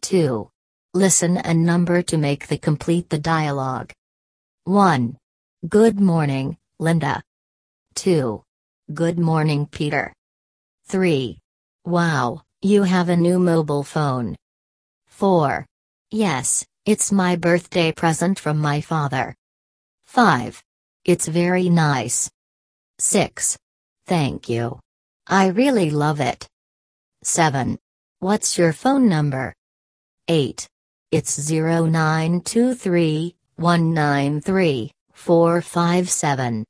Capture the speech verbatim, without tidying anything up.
two. Listen and number to make the complete the dialogue. one. Good morning, Linda. two. Good morning, Peter. three. Wow, you have a new mobile phone. four. Yes, it's my birthday present from my father. five. It's very nice. six. Thank you. I really love it. seven. What's your phone number? eight. It's zero nine two three, one nine three, four five seven.